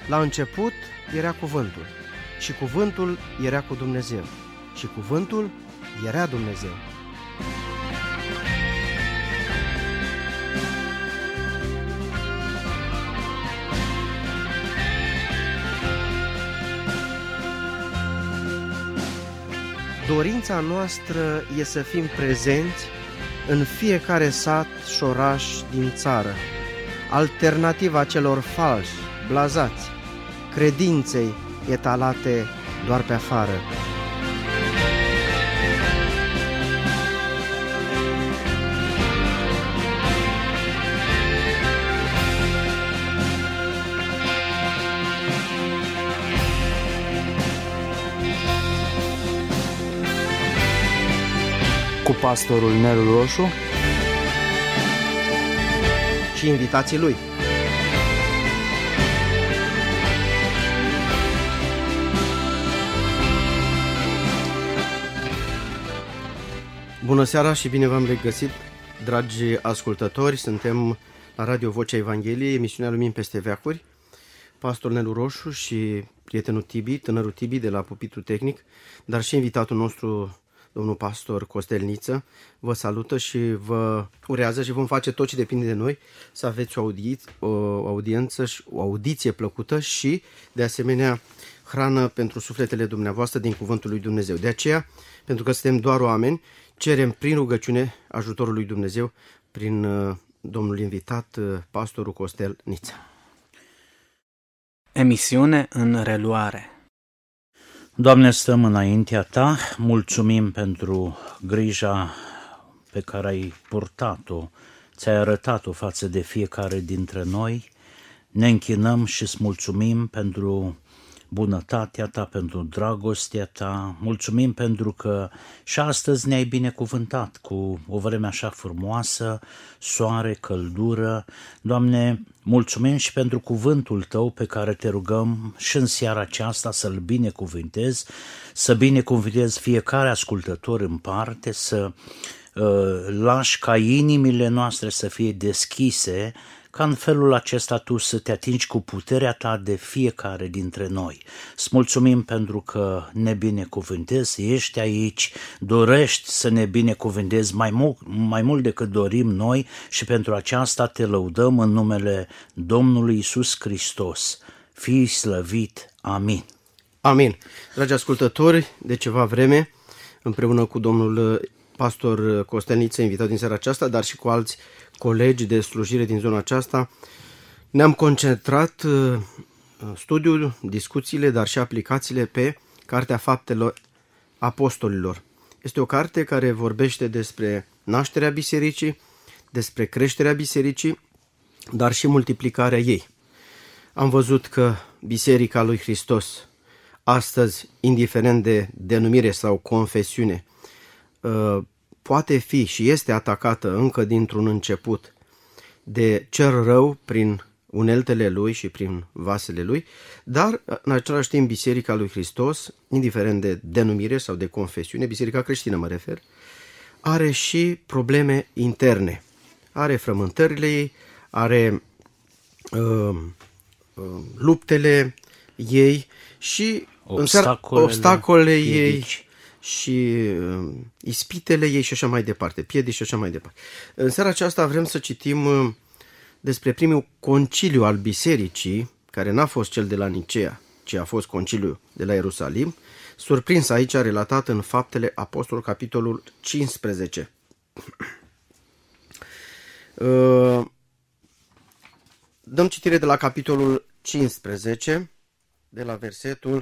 La început era cuvântul și cuvântul era cu Dumnezeu și cuvântul era Dumnezeu. Dorința noastră e să fim prezenți în fiecare sat și oraș din țară, alternativa celor falși, blazați, credinței etalate doar pe afară. Cu pastorul Nelu Roșu și invitații lui. Bună seara și bine v-am regăsit, dragi ascultători. Suntem la Radio Vocea Evangheliei, emisiunea Lumini peste veacuri. Pastor Nelu Roșu și prietenul Tibi, tânărul Tibi de la Pupitul Tehnic, dar și invitatul nostru, domnul pastor Costel Niță, vă salută și vă urează și vom face tot ce depinde de noi să aveți o audiență și o audiție plăcută și, de asemenea, hrană pentru sufletele dumneavoastră din Cuvântul lui Dumnezeu. De aceea, pentru că suntem doar oameni, cerem prin rugăciune ajutorul lui Dumnezeu prin domnul invitat, pastorul Costel Niță. Emisiune în reluare. Doamne, stăm înaintea Ta, mulțumim pentru grija pe care ai purtat-o, ți-ai arătat-o față de fiecare dintre noi, ne închinăm și îți mulțumim pentru bunătatea Ta, pentru dragostea Ta, mulțumim pentru că și astăzi ne-ai binecuvântat cu o vreme așa frumoasă, soare, căldură. Doamne, mulțumim și pentru cuvântul Tău pe care te rugăm și în seara aceasta să-l binecuvântezi, să binecuvântezi fiecare ascultător în parte, să lași ca inimile noastre să fie deschise, ca în felul acesta Tu să te atingi cu puterea Ta de fiecare dintre noi. Îți mulțumim pentru că ne binecuvântezi, ești aici, dorești să ne binecuvântezi mai mult decât dorim noi și pentru aceasta te lăudăm în numele Domnului Iisus Hristos. Fii slăvit. Amin. Amin. Dragi ascultători, de ceva vreme, împreună cu domnul pastor Costel Niță, invitat din seara aceasta, dar și cu alți colegi de slujire din zona aceasta, ne-am concentrat studiul, discuțiile, dar și aplicațiile pe Cartea Faptelor Apostolilor. Este o carte care vorbește despre nașterea bisericii, despre creșterea bisericii, dar și multiplicarea ei. Am văzut că Biserica lui Hristos, astăzi, indiferent de denumire sau confesiune, poate fi și este atacată încă dintr-un început de cel rău prin uneltele lui și prin vasele lui, dar în același timp Biserica lui Hristos, indiferent de denumire sau de confesiune, Biserica creștină mă refer, are și probleme interne. Are frământările ei, are luptele ei și obstacolele ei și ispitele ei și așa mai departe, piedici și așa mai departe. În seara aceasta vrem să citim despre primul conciliu al bisericii, care n-a fost cel de la Nicea, ci a fost conciliul de la Ierusalim, surprins aici, relatat în Faptele Apostolilor, capitolul 15. Dăm citire de la capitolul 15, de la versetul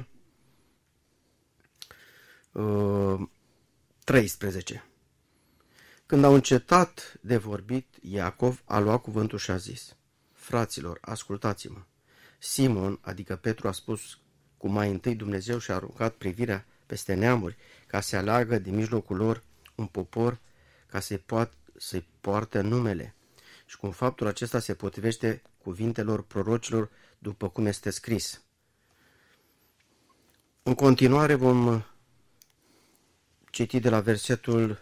13. Când au încetat de vorbit, Iacov a luat cuvântul și a zis: fraților, ascultați-mă. Simon, adică Petru, a spus cu mai întâi Dumnezeu și a aruncat privirea peste neamuri ca să aleagă din mijlocul lor un popor ca să-i poarte numele. Și cum faptul acesta se potrivește cuvintelor prorocilor, după cum este scris. În continuare vom citi de la versetul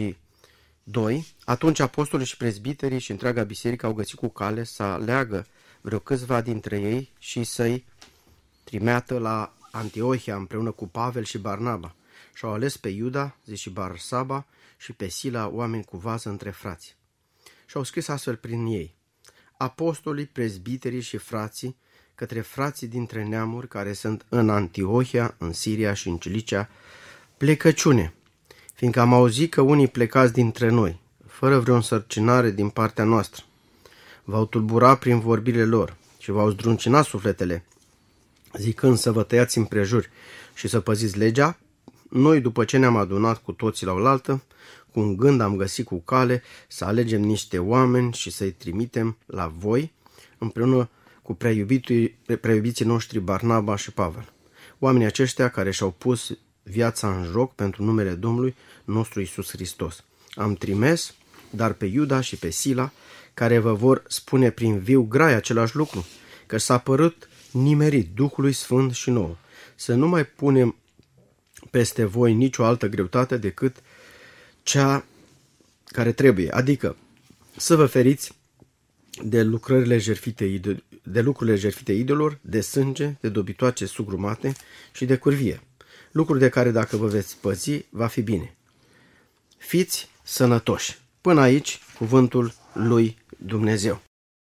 22. Atunci apostolii și prezbiterii și întreaga biserică au găsit cu cale să aleagă vreo câțiva dintre ei și să-i trimeată la Antiohia împreună cu Pavel și Barnaba. Și-au ales pe Iuda, și Barsaba și pe Sila, oameni cu vază între frați. Și-au scris astfel prin ei: apostolii, prezbiterii și frații, către frații dintre neamuri care sunt în Antiohia, în Siria și în Cilicia, plecăciune, fiindcă am auzit că unii plecați dintre noi, fără vreo însărcinare din partea noastră, v-au tulburat prin vorbirile lor și v-au zdruncinat sufletele, zicând să vă tăiați împrejuri și să păziți legea. Noi, după ce ne-am adunat cu toții la oaltă, cu un gând am găsit cu cale să alegem niște oameni și să-i trimitem la voi, împreună cu preiubiții noștri Barnaba și Pavel. Oamenii aceștia care și-au pus viața în joc pentru numele Domnului nostru Iisus Hristos. Am trimis, dar pe Iuda și pe Sila, care vă vor spune prin viu grai același lucru, că s-a părut nimerit Duhului Sfânt și nouă, să nu mai punem peste voi nicio altă greutate decât cea care trebuie, adică să vă feriți de lucrurile jertfite idolilor, de sânge, de dobitoace sugrumate și de curvie, lucruri de care dacă vă veți păzi, va fi bine. Fiți sănătoși. Până aici, cuvântul lui Dumnezeu.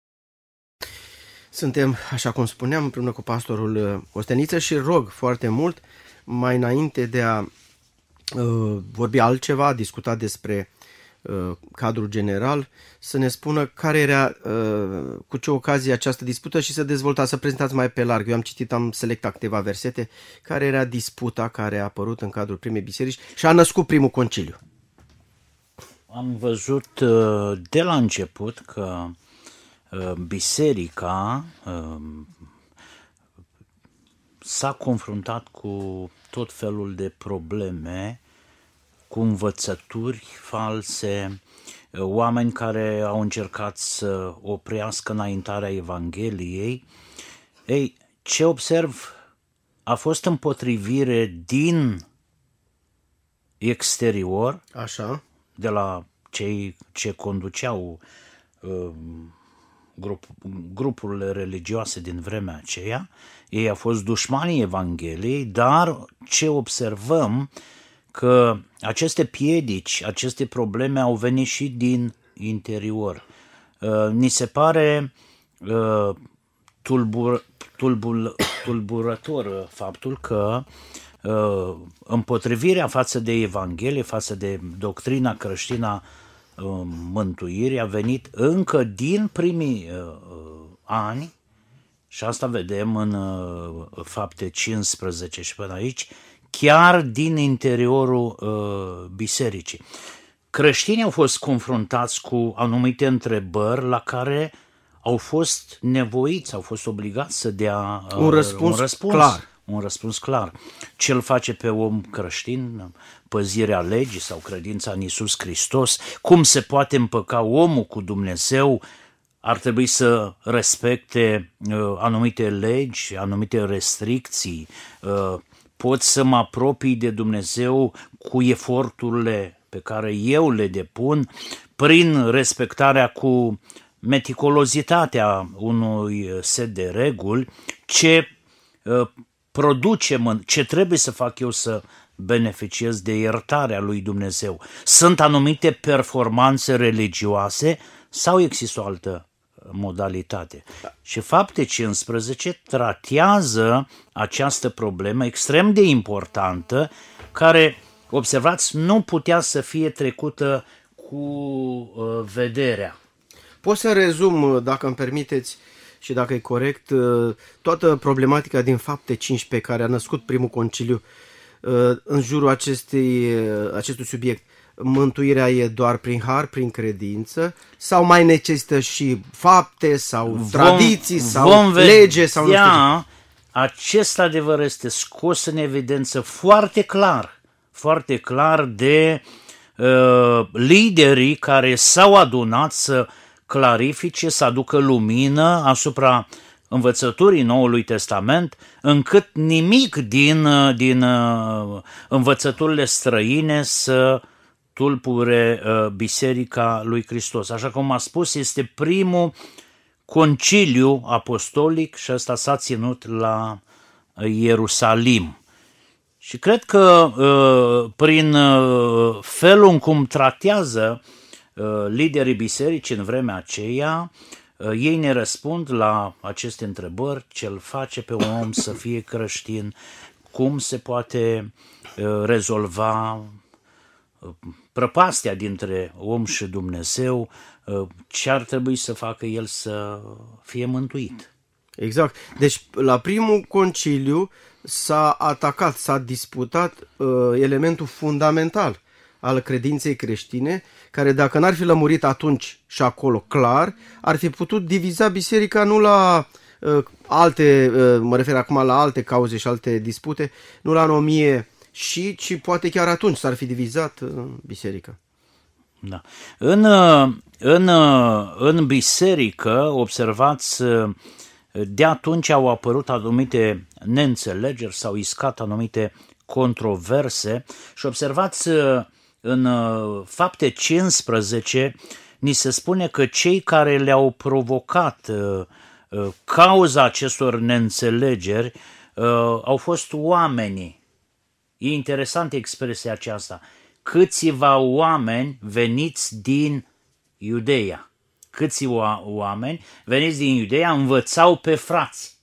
Suntem, așa cum spuneam, împreună cu pastorul Costeniță și rog foarte mult, mai înainte de a vorbi altceva, a discuta despre cadrul general, să ne spună care era, cu ce ocazie această dispută și să dezvoltați, să prezentați mai pe larg. Eu am selectat câteva versete, care era disputa care a apărut în cadrul primei biserici și a născut primul conciliu. Am văzut de la început că biserica s-a confruntat cu tot felul de probleme, cu învățături false, oameni care au încercat să oprească înaintarea Evangheliei. Ei, ce observ? A fost împotrivire din exterior, așa, de la cei ce conduceau grupurile religioase din vremea aceea. Ei au fost dușmanii Evangheliei, dar ce observăm că aceste piedici, aceste probleme au venit și din interior. Ni se pare tulburător faptul că împotrivirea față de Evanghelie, față de doctrina creștină mântuirii a venit încă din primii ani, și asta vedem în Fapte 15 și până aici, chiar din interiorul bisericii. Creștinii au fost confruntați cu anumite întrebări la care au fost nevoiți, au fost obligați să dea un răspuns clar. Un răspuns clar. Ce îl face pe om creștin? Păzirea legii sau credința în Iisus Hristos? Cum se poate împăca omul cu Dumnezeu? Ar trebui să respecte anumite legi, anumite restricții. Pot să mă apropii de Dumnezeu cu eforturile pe care eu le depun prin respectarea cu meticulozitatea unui set de reguli, ce ce trebuie să fac eu să beneficiez de iertarea lui Dumnezeu. Sunt anumite performanțe religioase sau există o altă modalitate? Și Fapte 15 tratează această problemă extrem de importantă, care, observați, nu putea să fie trecută cu vederea. Pot să rezum, dacă îmi permiteți și dacă e corect, toată problematica din Fapte 15 care a născut primul conciliu în jurul acestui subiect. Mântuirea e doar prin har, prin credință, sau mai necesită și fapte sau tradiții sau lege sau nu știu. Acest adevăr este scos în evidență foarte clar de liderii care s-au adunat să clarifice, să aducă lumină asupra învățăturii Noului Testament, încât nimic din învățăturile străine să tulpure Biserica lui Hristos. Așa cum a spus, este primul conciliu apostolic și ăsta s-a ținut la Ierusalim. Și cred că prin felul în cum tratează liderii bisericii în vremea aceea, ei ne răspund la aceste întrebări: ce-l face pe un om să fie creștin, cum se poate rezolva prăpastia dintre om și Dumnezeu, ce ar trebui să facă el să fie mântuit. Exact. Deci la primul conciliu s-a atacat, s-a disputat elementul fundamental al credinței creștine, care dacă n-ar fi lămurit atunci și acolo clar, ar fi putut diviza biserica nu la alte, mă refer acum la alte cauze și alte dispute, nu la anomie ci poate chiar atunci s-ar fi divizat biserica. Da. În biserică, observați, de atunci au apărut anumite neînțelegeri, s-au iscat anumite controverse și observați, în Fapte 15 ni se spune că cei care le-au provocat cauza acestor neînțelegeri au fost oamenii. E interesantă expresia aceasta. Câțiva oameni veniți din Iudeea. Câțiva oameni veniți din Iudeea învățau pe frați.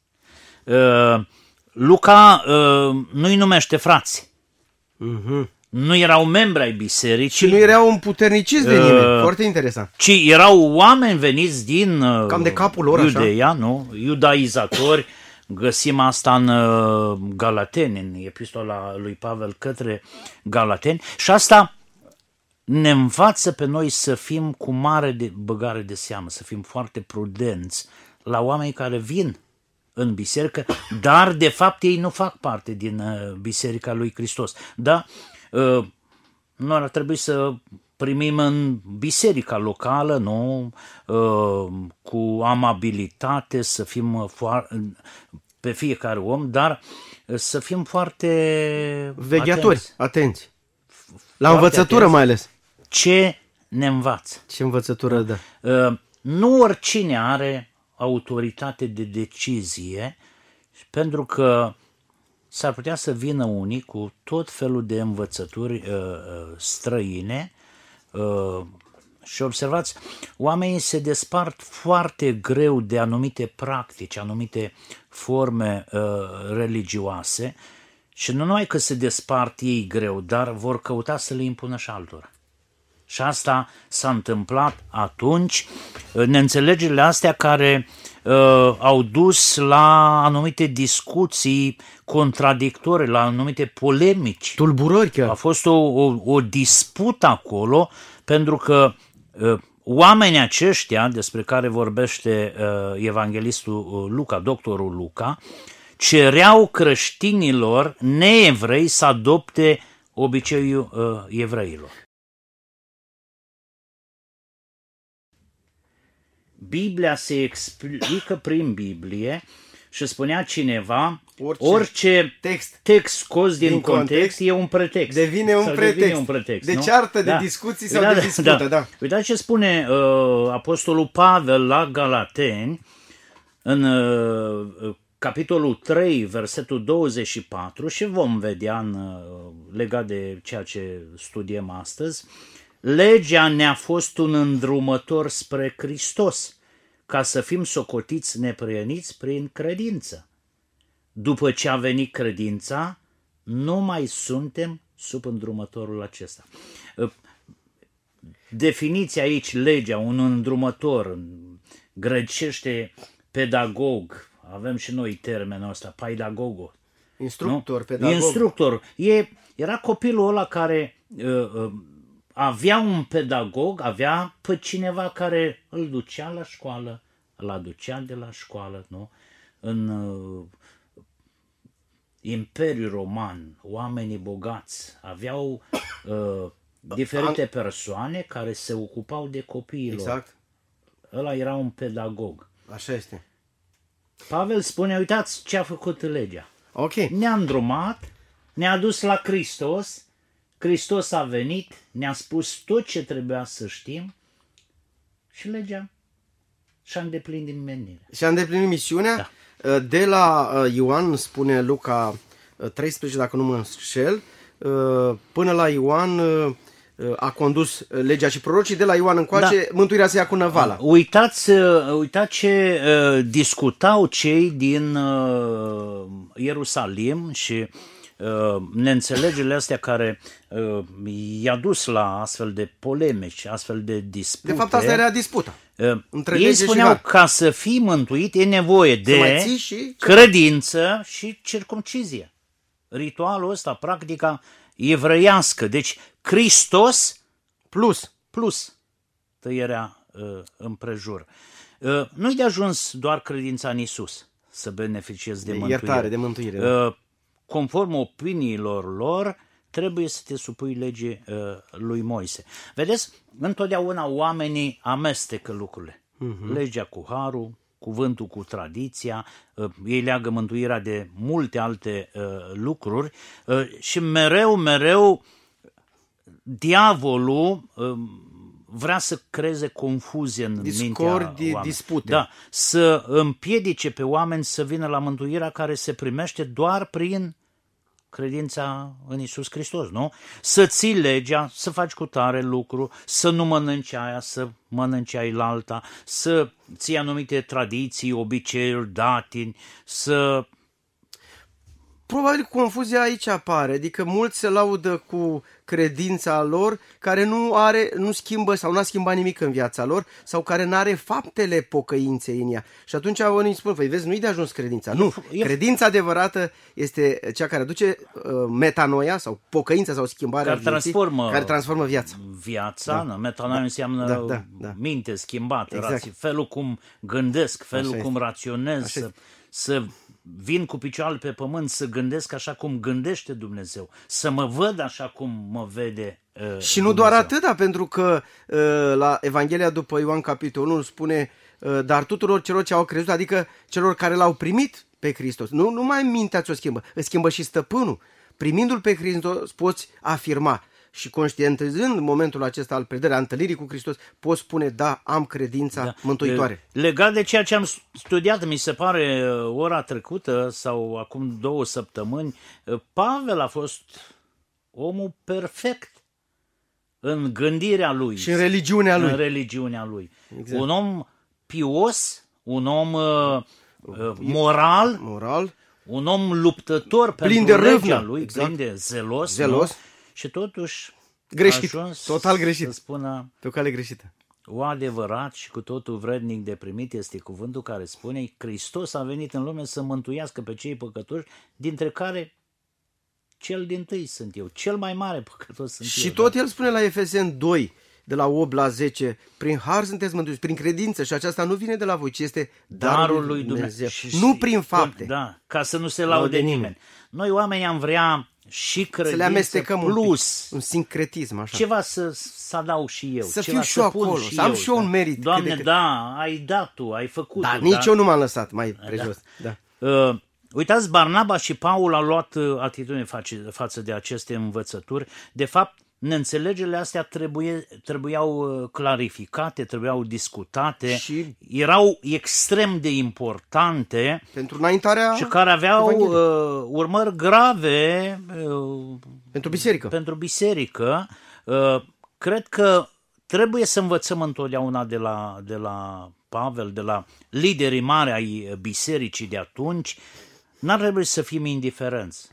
Luca nu-i numește frați. Nu erau membri ai bisericii. Și nu erau împuterniciți de nimeni. Foarte interesant. Ci erau oameni veniți din cam de capul lor, Iudeea, așa? Nu? Iudaizatori. Găsim asta în Galateni, în epistola lui Pavel către Galateni, și asta ne învață pe noi să fim cu mare băgare de seamă, să fim foarte prudenți la oamenii care vin în biserică, dar de fapt ei nu fac parte din biserica lui Hristos. Da? Noi ar trebui să primim în biserica locală, nu? Cu amabilitate, să fim pe fiecare om, dar să fim foarte vegheatori, atenți. La Foarte învățătură atenți. mai ales. Ce ne învață? Ce învățătură dă? Nu oricine are autoritate de decizie, pentru că s-ar putea să vină unii cu tot felul de învățături străine și observați, oamenii se despart foarte greu de anumite practici, anumite forme religioase și nu numai că se despart ei greu, dar vor căuta să le impună și altora. Și asta s-a întâmplat atunci, neînțelegerile astea care au dus la anumite discuții contradictorii, la anumite polemici. Tulburări chiar. A fost o dispută acolo, pentru că oamenii aceștia despre care vorbește evanghelistul Luca, doctorul Luca, cereau creștinilor neevrei să adopte obiceiul evreilor. Biblia se explică prin Biblie și spunea cineva, orice text scos din context e un pretext. Devine un pretext. De ceartă, de discuții sau de dispută. Da. Uitați ce spune apostolul Pavel la Galateni, în capitolul 3, versetul 24, și vom vedea legat de ceea ce studiem astăzi. Legea ne-a fost un îndrumător spre Hristos, ca să fim socotiți neprihăniți prin credință. După ce a venit credința, nu mai suntem sub îndrumătorul acesta. Definiția aici, legea, un îndrumător, grecește pedagog, avem și noi termenul ăsta, pedagogo. Instructor, nu? pedagog. Instructor. Era copilul ăla care avea un pedagog, avea pe cineva care îl ducea la școală, îl aducea de la școală, nu? În Imperiul Roman, oamenii bogați aveau diferite persoane care se ocupau de copiilor. Exact. Ăla era un pedagog. Așa este. Pavel spune, uitați ce a făcut legea. Ok. Ne-a îndrumat, ne-a dus la Hristos, Hristos a venit, ne-a spus tot ce trebuia să știm și legea și-a îndeplinit menirea. Și-a îndeplinit misiunea. Da. De la Ioan, spune Luca 13, dacă nu mă înșel, până la Ioan a condus legea și prorocii, de la Ioan încoace, mântuirea se ia cu năvala. Uitați ce discutau cei din Ierusalim și neînțelegerile astea care i-a dus la astfel de polemici, astfel de dispute. De fapt, asta era disputa. Ei spuneau, ca să fii mântuit e nevoie de credință și circumcizie. Ritualul ăsta, practica evreiască. Deci, Hristos plus tăierea împrejur. Nu-i de ajuns doar credința în Iisus să beneficiezi de mântuire. Iertare, de mântuire. Conform opiniilor lor, trebuie să te supui legii lui Moise. Vedeți, întotdeauna oamenii amestecă lucrurile. Legea cu harul, cuvântul cu tradiția, ei leagă mântuirea de multe alte lucruri și mereu diavolul vrea să creeze confuzie în mintea oamenilor. Dispute. Da, să împiedice pe oameni să vină la mântuirea care se primește doar prin credința în Iisus Hristos, nu? Să ții legea, să faci cu tare lucru, să nu mănânci aia, să mănânci ailalta, să ții anumite tradiții, obiceiuri, datini, să... Probabil confuzia aici apare, adică mulți se laudă cu credința lor care nu schimbă sau nu a schimbat nimic în viața lor sau care nu are faptele pocăinței în ea. Și atunci oamenii spun, păi vezi, nu-i de ajuns credința. Nu, credința adevărată este cea care aduce metanoia sau pocăința sau schimbarea vieții, care transformă viața. Viața, metanoia înseamnă minte schimbată, exact. Felul cum gândesc, felul cum raționez, să vin cu picioarele pe pământ, să gândesc așa cum gândește Dumnezeu, să mă văd așa cum mă vede și nu Dumnezeu. Doar atâta, pentru că la Evanghelia după Ioan capitolul 1 spune, dar tuturor celor ce au crezut, adică celor care l-au primit pe Hristos. Nu mai mintea ți-o schimbă, îți schimbă și stăpânul. Primindu-l pe Hristos poți afirma și conștientizând momentul acesta al predării, a întâlnirii cu Hristos, poți spune, da, am credința mântuitoare. Legat de ceea ce am studiat, mi se pare, ora trecută sau acum 2 săptămâni, Pavel a fost omul perfect în gândirea lui. Și în religiunea lui. În religiunea lui. Exact. Un om pios, un om moral, un om luptător plin pentru de legea lui, plin de zelos. Și totuși total greșit, să spună pe o cale greșită. O adevărat și cu totul vrednic de primit este cuvântul care spune, Hristos a venit în lume să mântuiască pe cei păcătoși, dintre care cel dintâi sunt eu, cel mai mare păcătos sunt eu. Și tot el spune la Efeseni 2, de la 8 la 10, prin har sunteți mântuiți, prin credință, și aceasta nu vine de la voi, ci este darul lui Dumnezeu. Nu prin fapte. Da, ca să nu se laude nimeni. Noi oamenii am vrea și credință, să le amestecăm plus un sincretism, așa. Ceva să adaug și eu. Să ceva fiu și eu acolo, să am și eu un merit. Doamne, da, ai dat tu, ai făcut. Da, nici eu nu m-am lăsat mai prejos. Da. Uitați, Barnaba și Paul au luat atitudine față de aceste învățături. De fapt, neînțelegerile astea trebuiau clarificate, trebuiau discutate și erau extrem de importante pentru înaintarea și care aveau urmări grave pentru biserică. Cred că trebuie să învățăm întotdeauna de la Pavel, de la liderii mari ai bisericii de atunci. N-ar trebui să fim indiferenți.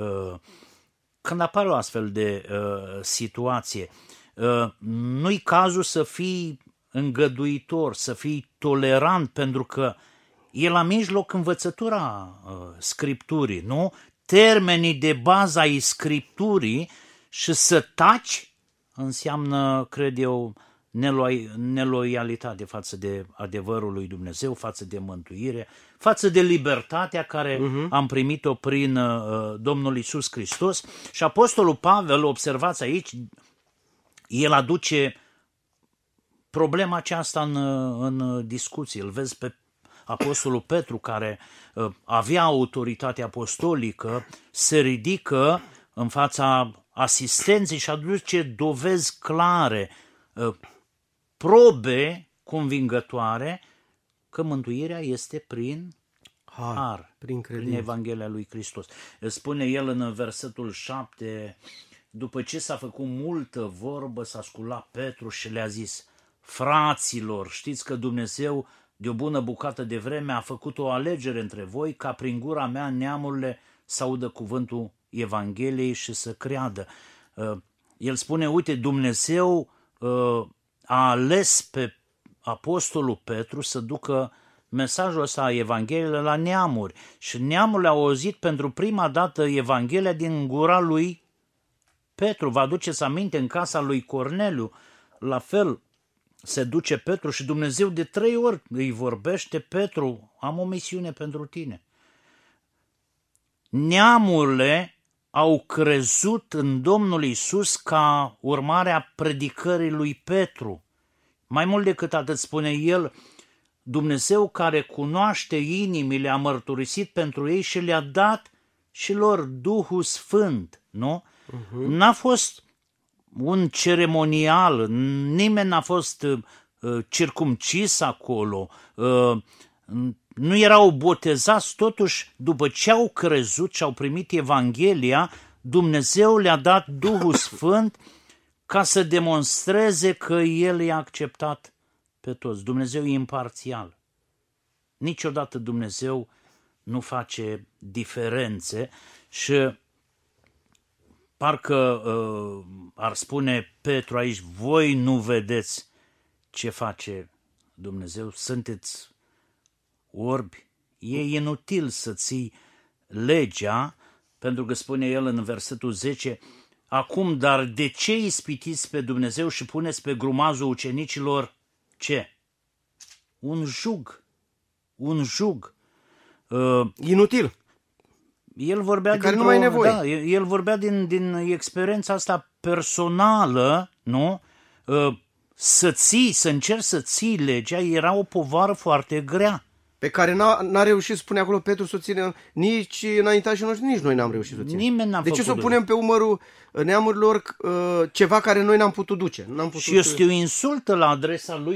Când apare o astfel de situație, nu-i cazul să fii îngăduitor, să fii tolerant, pentru că e la mijloc învățătura Scripturii, nu? Termenii de bază ai Scripturii, și să taci înseamnă, cred eu, neloialitate față de adevărul lui Dumnezeu, față de mântuire, față de libertatea care am primit-o prin Domnul Iisus Hristos. Și Apostolul Pavel, observați aici, el aduce problema aceasta în discuție. Îl vezi pe Apostolul Petru, care avea autoritate apostolică, se ridică în fața asistenței și aduce dovezi clare, probe convingătoare că mântuirea este prin har, prin Evanghelia lui Hristos. Spune el în versetul 7, după ce s-a făcut multă vorbă, s-a sculat Petru și le-a zis: fraților, știți că Dumnezeu de o bună bucată de vreme a făcut o alegere între voi, ca prin gura mea neamurile să audă cuvântul Evangheliei și să creadă. El spune, uite, Dumnezeu a ales pe apostolul Petru să ducă mesajul ăsta a Evangheliei la neamuri și neamurile au auzit pentru prima dată Evanghelia din gura lui Petru. Vă aduceți aminte, în casa lui Corneliu, la fel se duce Petru și Dumnezeu de 3 ori îi vorbește: Petru, am o misiune pentru tine. Neamurile au crezut în Domnul Iisus ca urmare a predicării lui Petru. Mai mult decât atât, spune el, Dumnezeu care cunoaște inimile a mărturisit pentru ei și le-a dat și lor Duhul Sfânt, nu? N-a fost un ceremonial, nimeni n-a fost circumcis acolo, nu erau botezați, totuși după ce au crezut și au primit Evanghelia, Dumnezeu le-a dat Duhul Sfânt ca să demonstreze că El i-a acceptat pe toți. Dumnezeu e imparțial. Niciodată Dumnezeu nu face diferențe și parcă ar spune Petru aici, voi nu vedeți ce face Dumnezeu, sunteți orbi, e inutil să ții legea, pentru că spune el în versetul 10, acum, dar de ce ispitiți pe Dumnezeu și puneți pe grumazul ucenicilor ce? Un jug. Inutil. El vorbea care nu mai e nevoie. Da, el vorbea din experiența asta personală, nu? Să încerci să ții legea era o povară foarte grea. Pe care n-a reușit, spune acolo Petru, să o țină nici înaintașii noștri, nici noi n-am reușit să o ținem. Nimeni n-a de ce să o făcut punem pe umărul neamurilor ceva care noi n-am putut duce? Și este o insultă la adresa lui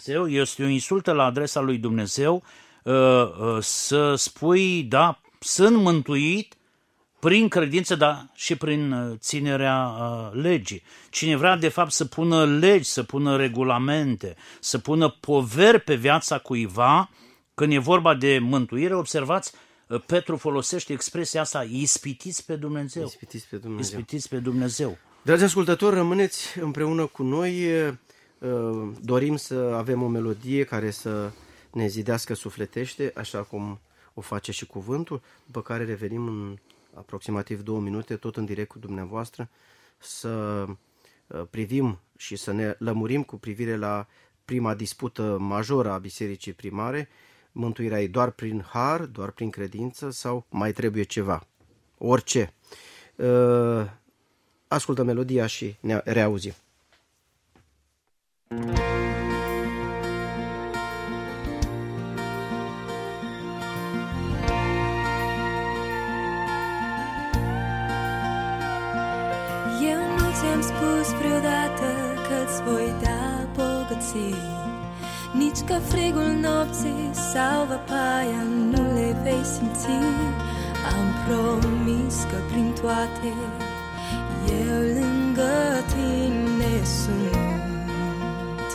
Dumnezeu, să spui, da, sunt mântuit prin credință, dar și prin ținerea legii. Cine vrea, de fapt, să pună legi, să pună regulamente, să pună poveri pe viața cuiva, când e vorba de mântuire, observați, Petru folosește expresia asta, ispitiți pe Dumnezeu. Ispitiți pe Dumnezeu. Dragi ascultători, rămâneți împreună cu noi. Dorim să avem o melodie care să ne zidească sufletește, așa cum o face și cuvântul, după care revenim în aproximativ 2 minute, tot în direct cu dumneavoastră, să privim și să ne lămurim cu privire la prima dispută majoră a bisericii primare. Mântuirea e doar prin har, doar prin credință sau mai trebuie ceva? Orice. Ascultă melodia și ne reauzim. Eu nu ți-am spus vreodată că-ți voi da bogății, nici că frigul nopții sau văpaia nu le vei simți. Am promis că prin toate eu lângă tine sunt.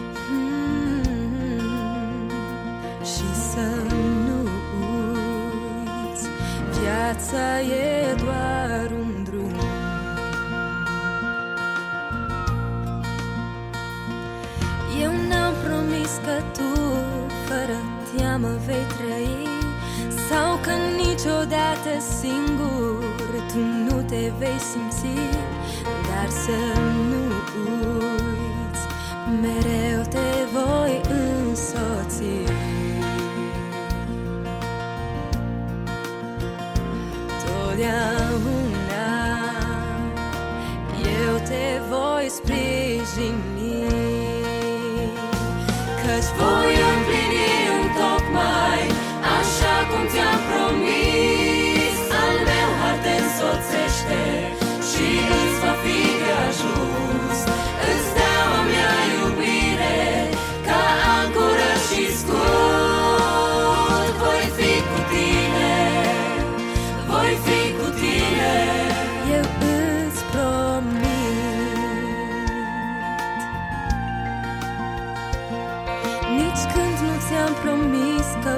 Și să nu uiți, viața e doar un drum. Eu n-am promis că tu fără teamă vei trăi, sau că niciodată singur tu nu te vei simți. Dar să nu uiți, mereu te voi însoți. Totdeauna eu te voi sprijini, căci voi împlini întocmai așa cum ți-am promis. Al meu har te însoțește și îți va fi de ajuns. Îți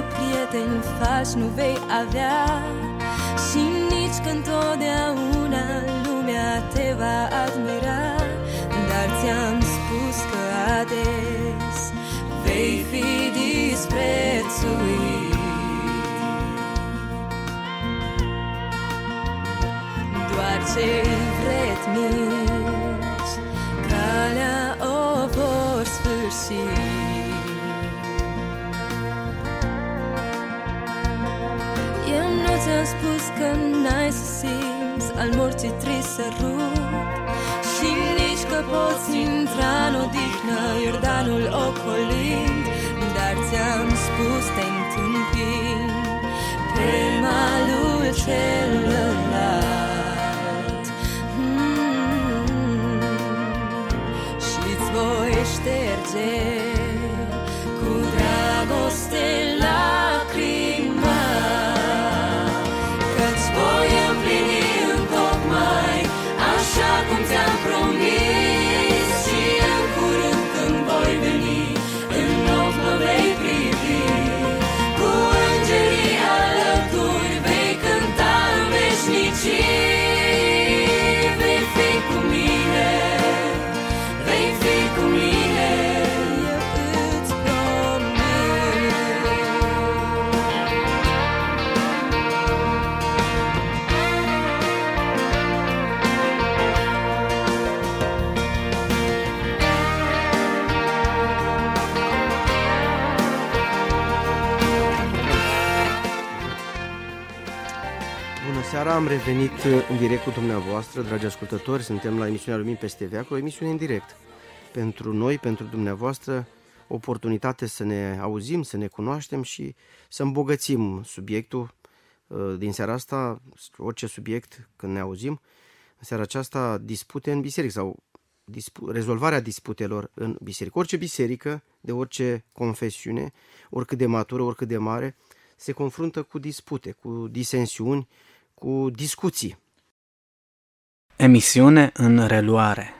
prieteni falși nu vei avea, și nici că întotdeauna lumea te va admira. Dar ți-am spus că ades vei fi disprețuit. Doar cei vrednici calea o vor sfârși. Eu nu ți-am spus că n-ai să simți al morții trist sărut, și nici că poți intra în odihnă Iordanul ocolind. Dar ți-am spus te întâmpind pe malul celălalt, și-ți voi șterge cu dragoste lacrima, că-ți voi împlini întocmai așa cum ți-am promis. Și în curând când voi veni, în nou mă vei privi, cu îngerii alături vei cânta în veșnicii. Vei fi cu mine, vei fi cu mine, eu îți promit. Bună seara, am revenit în direct cu dumneavoastră, dragi ascultători. Suntem la emisiunea Lumini peste Veac, o emisiune în direct. Pentru noi, pentru dumneavoastră, oportunitate să ne auzim, să ne cunoaștem și să îmbogățim subiectul din seara asta, orice subiect când ne auzim. În seara aceasta, dispute în biserică sau rezolvarea disputelor în biserică. Orice biserică, de orice confesiune, oricât de matură, oricât de mare, se confruntă cu dispute, cu disensiuni, cu discuții. Emisiune în reluare.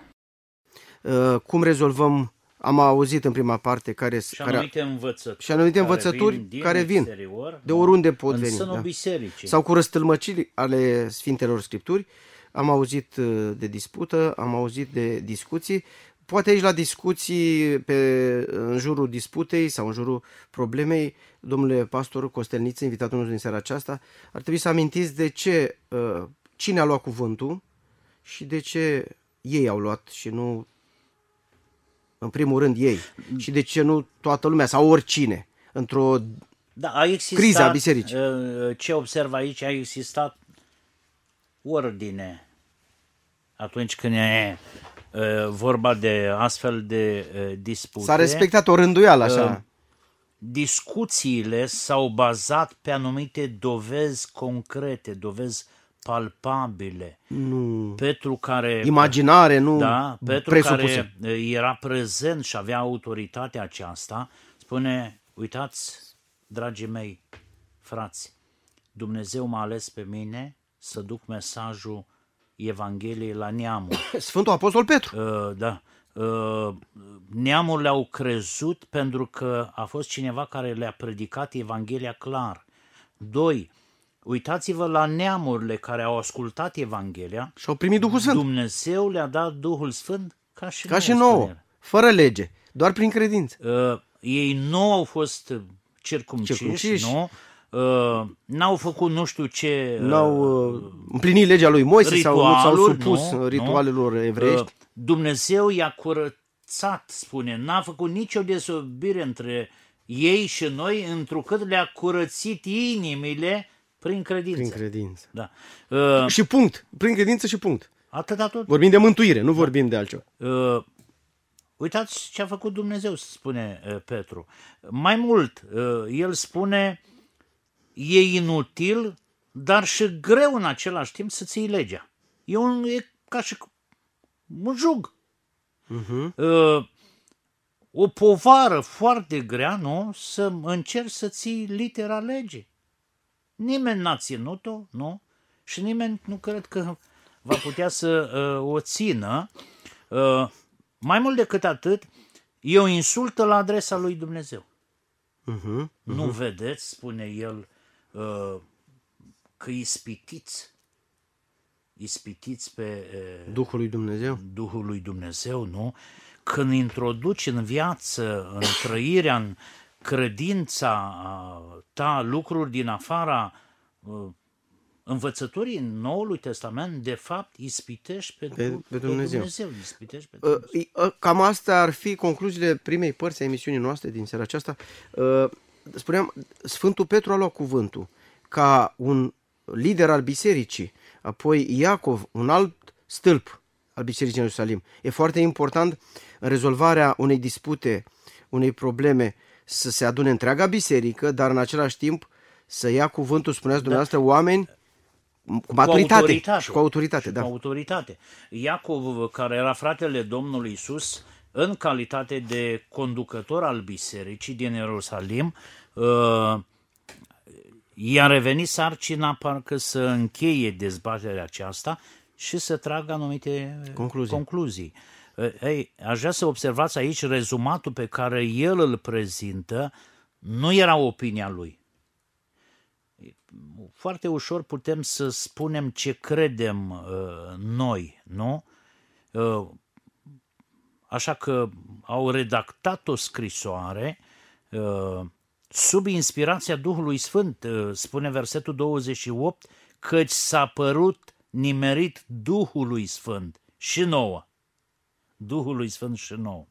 Cum rezolvăm? Am auzit în prima parte Și anumite învățături care vin de oriunde pot veni. În sânul bisericii. Sau cu răstălmăciri ale Sfintelor Scripturi. Am auzit de dispută, am auzit de discuții. Poate aici la discuții în jurul disputei sau în jurul problemei, domnule pastor Costelniță, invitatul nostru din seara aceasta, ar trebui să amintiți de ce, cine a luat cuvântul și de ce ei au luat și nu, în primul rând, ei. Și de ce nu toată lumea sau oricine într-o criză a bisericii. Ce observ aici, a existat ordine atunci când e vorba de astfel de dispute. S-a respectat o rânduială așa. Discuțiile s-au bazat pe anumite dovezi concrete, dovezi palpabile. Nu. Petru care... Imaginare, nu Petru presupuse. care era prezent și avea autoritatea aceasta, spune, uitați, dragii mei, frați, Dumnezeu m-a ales pe mine să duc mesajul Evangheliei la neamuri. Sfântul Apostol Petru. Neamurile au crezut pentru că a fost cineva care le-a predicat Evanghelia clar. 2. Uitați-vă la neamurile care au ascultat Evanghelia Și au primit Duhul Sfânt. Dumnezeu le-a dat Duhul Sfânt ca și nouă, fără lege, doar prin credință. Ei nu au fost circumciși, nu? N-au făcut nu știu ce... N-au împlinit legea lui Moise sau nu s-au supus ritualelor evreiești. Dumnezeu i-a curățat, spune, n-a făcut nicio deosebire între ei și noi, întrucât le-a curățit inimile prin credință. Prin credință. Da. Și punct. Prin credință și punct. Atâta tot. Vorbim de mântuire, nu vorbim de altceva. Uitați ce a făcut Dumnezeu, spune Petru. Mai mult, el spune, e inutil, dar și greu în același timp să ții legea. E ca și un jug. O povară foarte grea, nu? Să încerci să ții litera legii. Nimeni n-a ținut-o, nu? Și nimeni nu cred că va putea să o țină. Mai mult decât atât, e o insultă la adresa lui Dumnezeu. Nu vedeți, spune el, că ispitiți pe Duhul lui Dumnezeu. Duhul lui Dumnezeu, nu? Când introduci în viață, în trăirea, în credința ta, lucruri din afara învățăturii Noului Testament, de fapt, ispitești pe Dumnezeu. Ispitești pe Dumnezeu. Cam astea ar fi concluziile primei părți a emisiunii noastre din seara aceasta. Spuneam, Sfântul Petru a luat cuvântul ca un lider al bisericii, apoi Iacov, un alt stâlp al bisericii în Ierusalim. E foarte important în rezolvarea unei dispute, unei probleme, să se adune întreaga biserică, dar în același timp să ia cuvântul, spuneați dumneavoastră, oameni cu maturitate și cu autoritate. Cu autoritate. Iacov, care era fratele Domnului Iisus, în calitate de conducător al bisericii din Ierusalim, i-a revenit sarcina parcă să încheie dezbaterea aceasta și să tragă anumite concluzii. Aș vrea să observați aici rezumatul pe care el îl prezintă, nu era opinia lui. Foarte ușor putem să spunem ce credem noi, nu? Așa că au redactat o scrisoare sub inspirația Duhului Sfânt, spune versetul 28, căci s-a părut nimerit Duhului Sfânt și nouă. Duhului Sfânt și nouă.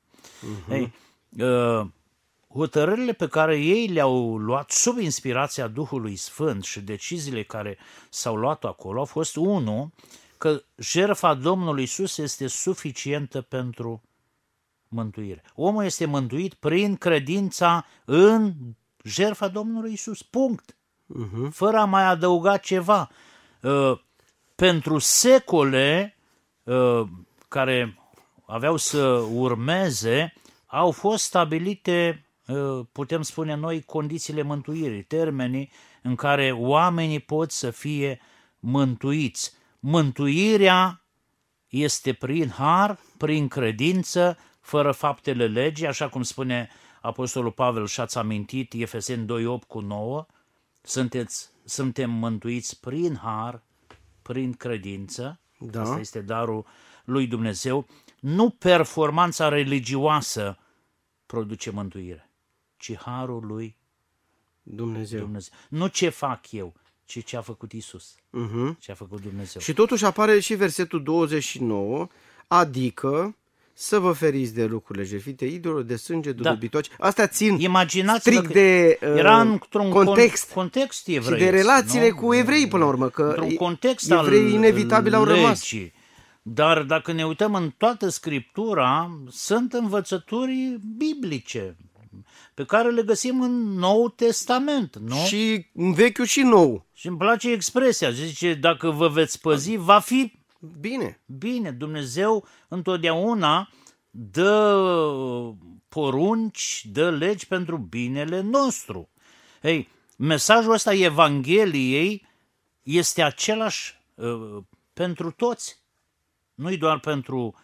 Hotărârile pe care ei le-au luat sub inspirația Duhului Sfânt și deciziile care s-au luat acolo au fost, unul, că jertfa Domnului Iisus este suficientă pentru mântuire. Omul este mântuit prin credința în jertfa Domnului Iisus. Punct. Fără a mai adăuga ceva. Pentru secole care aveau să urmeze, au fost stabilite, putem spune noi, condițiile mântuirii, termenii în care oamenii pot să fie mântuiți. Mântuirea este prin har, prin credință, fără faptele legii, așa cum spune Apostolul Pavel și ați amintit, Efeseni 2:8-9, suntem mântuiți prin har, prin credință, asta este darul lui Dumnezeu. Nu performanța religioasă produce mântuire, ci harul lui Dumnezeu. Nu ce fac eu, ci ce a făcut Iisus, ce a făcut Dumnezeu. Și totuși apare și versetul 29, adică să vă feriți de lucrurile jertfite, idoluri, de sânge, de dobitoci. Astea țin strict de era într-un context evrei. Și de relațiile cu evrei, până la urmă, că într-un context evreii inevitabil au rămas. Dar dacă ne uităm în toată Scriptura, sunt învățături biblice pe care le găsim în Noul Testament, nu? Și în Vechiul și Nou. Și îmi place expresia, zice, dacă vă veți păzi, va fi bine. Bine, Dumnezeu întotdeauna dă porunci, dă legi pentru binele nostru. Mesajul ăsta Evangheliei este același pentru toți. Nu-i doar pentru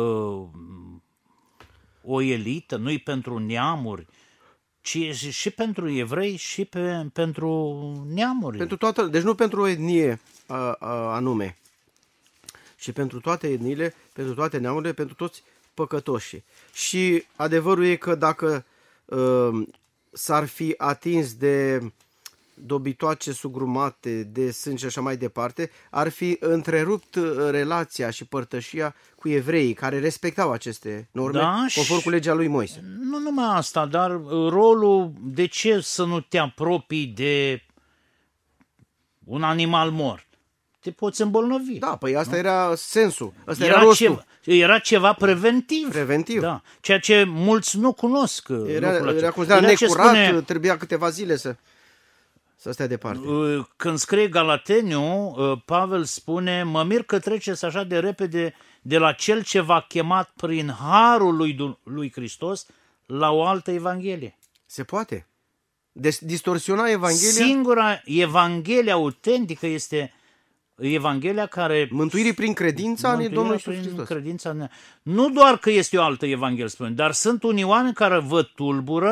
o elită, nu-i pentru neamuri, ci și pentru evrei și pentru neamuri. Pentru toată, deci nu pentru o etnie anume, ci pentru toate etniile, pentru toate neamurile, pentru toți păcătoșii. Și adevărul e că dacă s-ar fi atins de dobitoace sugrumate, de sânge și așa mai departe, ar fi întrerupt relația și părtășia cu evreii care respectau aceste norme, conform cu legea lui Moise. Nu numai asta, dar rolul, de ce să nu te apropii de un animal mort? Te poți îmbolnăvi. Da, păi asta era sensul, asta era rostul. Era ceva preventiv. Preventiv. Da. Ceea ce mulți nu cunosc. Era considerat necurat, trebuia câteva zile să stea departe. Când scrie Galateniu, Pavel spune, mă mir că treceți așa de repede de la cel ce v-a chemat prin harul lui Hristos la o altă Evanghelie. Se poate. Distorsiona Evanghelia? Singura Evanghelie autentică este Evanghelia care... Mântuirii prin credința în Domnul Iisus Hristos. Nu doar că este o altă Evanghelie, spune, dar sunt unii oameni care vă tulbură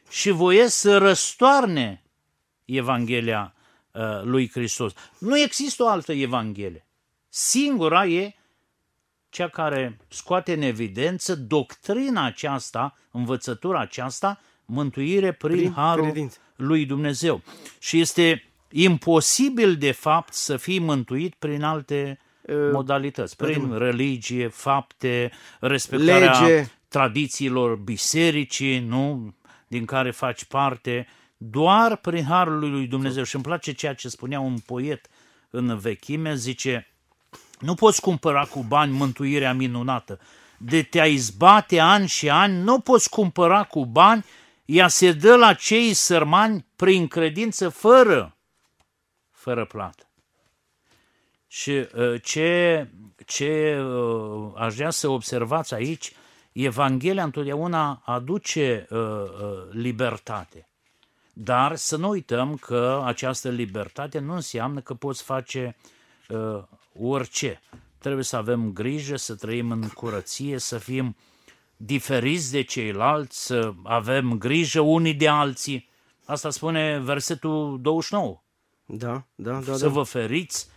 și voiesc să răstoarne Evanghelia lui Hristos. Nu există o altă Evanghelie. Singura e cea care scoate în evidență doctrina aceasta, învățătura aceasta, mântuire prin harul credință lui Dumnezeu. Și este imposibil, de fapt, să fii mântuit prin alte modalități, prin religie, fapte, respectarea lege, tradițiilor bisericii, nu, din care faci parte, doar prin harul lui Dumnezeu. Și îmi place ceea ce spunea un poet în vechime, zice: nu poți cumpăra cu bani mântuirea minunată. De te-a izbate ani și ani, nu poți cumpăra cu bani, ea se dă la cei sărmani prin credință fără plată. Și ce aș vrea să observați aici, Evanghelia întotdeauna aduce libertate. Dar să nu uităm că această libertate nu înseamnă că poți face orice. Trebuie să avem grijă, să trăim în curăție, să fim diferiți de ceilalți, să avem grijă unii de alții. Asta spune versetul 29. Da. Să vă feriți,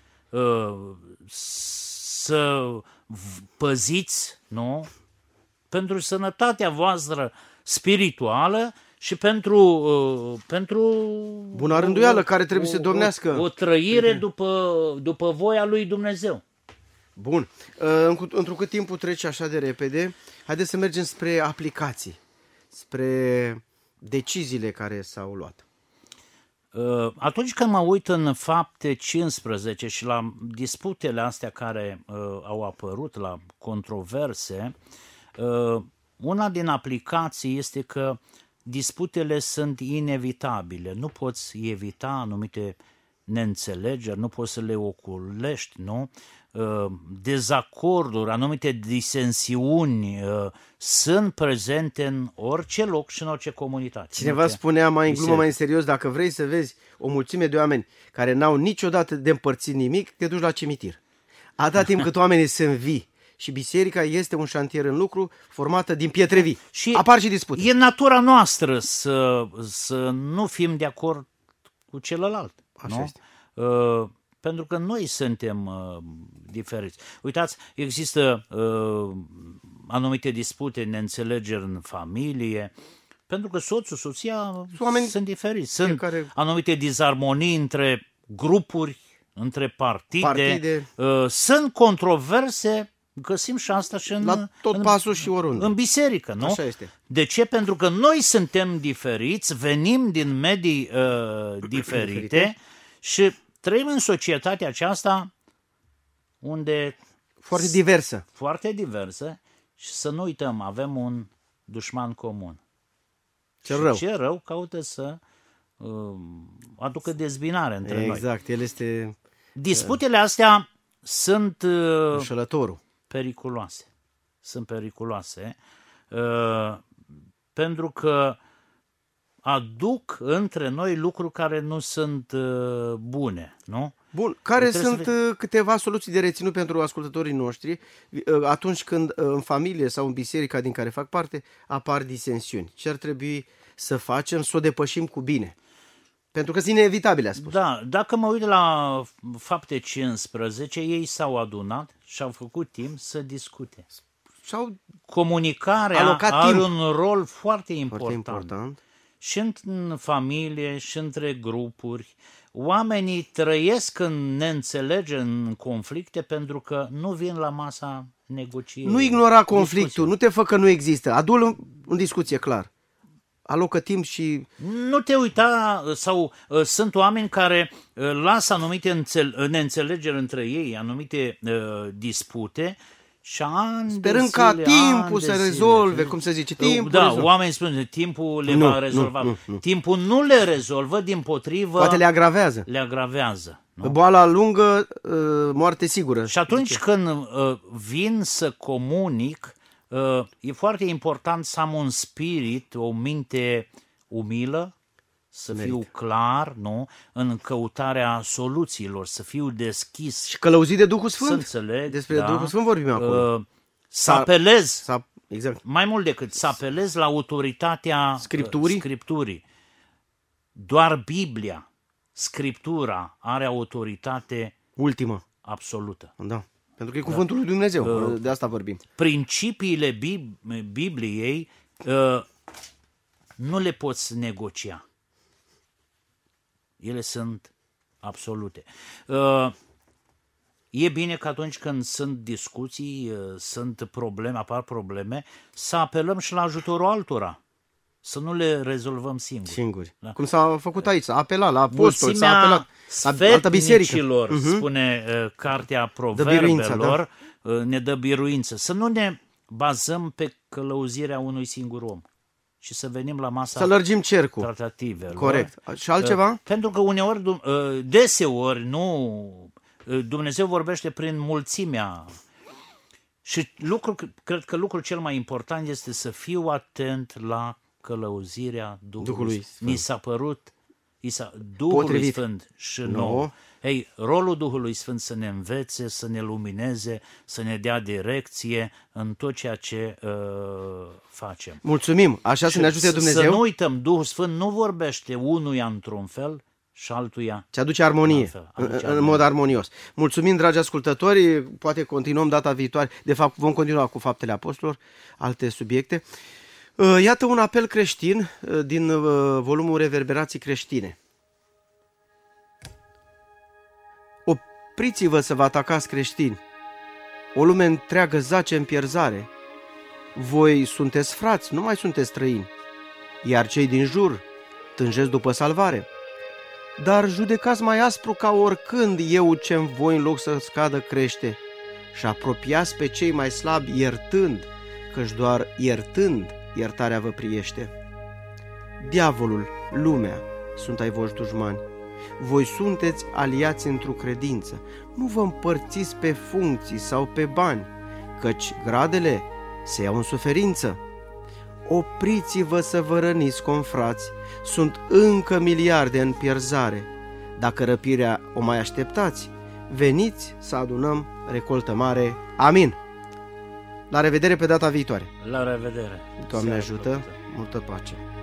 să păziți, nu? Pentru sănătatea voastră spirituală și pentru buna rânduială care trebuie să domnească. O trăire după voia lui Dumnezeu. Bun. Întrucât timpul trece așa de repede, haideți să mergem spre aplicații, spre deciziile care s-au luat. Atunci când mă uit în Fapte 15 și la disputele astea care au apărut, la controverse, una din aplicații este că disputele sunt inevitabile. Nu poți evita anumite neînțelegeri, nu poți să le oculești, nu? Dezacorduri, anumite disensiuni sunt prezente în orice loc și în orice comunitate. Cineva spunea mai în glumă, mai în serios, dacă vrei să vezi o mulțime de oameni care n-au niciodată de împărțit nimic, te duci la cimitir. Atâta timp cât oamenii sunt vii și biserica este un șantier în lucru formată din pietre vii. Și apar și dispute. E natura noastră să nu fim de acord cu celălalt. Așa nu? este. Pentru că noi suntem diferiți. Uitați, există anumite dispute, neînțelegeri în familie, pentru că soțul, soția sunt diferiți. Sunt anumite dizarmonii între grupuri, între partide. Sunt controverse, găsim și asta și la tot pasul și oriunde. În biserică, nu? Așa este. De ce? Pentru că noi suntem diferiți, venim din medii diferite și trăim în societatea aceasta unde foarte diversă și să nu uităm, avem un dușman comun. Cel rău caută să aducă dezbinare între noi. Exact, el este... Disputele astea sunt înșelătorul. Periculoase. Sunt periculoase pentru că aduc între noi lucruri care nu sunt bune, nu? Bun, care sunt câteva soluții de reținut pentru ascultătorii noștri atunci când în familie sau în biserica din care fac parte apar disensiuni? Ce ar trebui să facem să o depășim cu bine? Pentru că sunt inevitabile, a spus. Da, dacă mă uit la Fapte 15, ei s-au adunat și au făcut timp să discute. Comunicarea are un rol foarte important. Și în familie, și între grupuri. Oamenii trăiesc în neînțelegeri, în conflicte, pentru că nu vin la masa negocierii. Nu ignora conflictul, nu te fă că nu există. Adu-l în discuție, clar. Alocă timp și... Nu te uita, sau sunt oameni care lasă anumite neînțelegeri între ei, anumite dispute, și sperând ca timpul să rezolve, cum se zice, timpul rezolvă. Oamenii spun, timpul le va rezolva. Timpul nu le rezolvă, dimpotrivă... Poate le agravează. Nu? Boala lungă, moarte sigură. Și atunci când vin să comunic, e foarte important să am un spirit, o minte umilă, să fiu clar, nu? În căutarea soluțiilor, să fiu deschis. Și călăuzit de Duhul Sfânt. Să înțeleg. Despre Duhul Sfânt vorbim acolo. Să apelez exact. Mai mult decât să apelezi la autoritatea Scripturii. Doar Biblia, Scriptura, are autoritate Ultimă. absolută. Da. Pentru că e cuvântul lui Dumnezeu, de asta vorbim. Principiile Bibliei nu le poți negocia. Ele sunt absolute. E bine că atunci când sunt discuții, sunt probleme, apar probleme, să apelăm și la ajutorul altora. Să nu le rezolvăm singuri. Da. Cum s-a făcut aici, s-a apelat la apostoli, s-a apelat la altă biserică. Spune cartea Proverbelor, ne dă biruință. Să nu ne bazăm pe călăuzirea unui singur om și să venim la masa să lărgim cercul. Tratativelor. Corect. Și altceva? Pentru că uneori, deseori, Dumnezeu vorbește prin mulțimea. Și cred că lucrul cel mai important este să fiu atent la călăuzirea Duhului Sfânt. Ni s-a părut Duhului Sfânt și nouă. Rolul Duhului Sfânt să ne învețe, să ne lumineze, să ne dea direcție în tot ceea ce facem. Mulțumim, așa să ne ajute Dumnezeu. Să nu uităm, Duhul Sfânt nu vorbește unuia într-un fel și altuia. Ce aduce armonie, în mod armonios. Mulțumim, dragi ascultători, poate continuăm data viitoare, de fapt vom continua cu Faptele Apostolilor, alte subiecte. Iată un apel creștin din volumul Reverberații creștine. Opriți-vă să vă atacați creștini. O lume întreagă zace în pierzare. Voi sunteți frați, nu mai sunteți străini, iar cei din jur tânjesc după salvare. Dar judecați mai aspru ca oricând eu ce-n voi în loc să scadă crește și apropiați pe cei mai slabi iertând, căci doar iertând iertarea vă priește. Diavolul, lumea, sunt ai voștri dușmani. Voi sunteți aliați într-o credință. Nu vă împărțiți pe funcții sau pe bani, căci gradele se iau în suferință. Opriți-vă să vă răniți, confrați, sunt încă miliarde în pierzare. Dacă răpirea o mai așteptați, veniți să adunăm recoltă mare. Amin. La revedere pe data viitoare. La revedere. Doamne ajută, multă pace.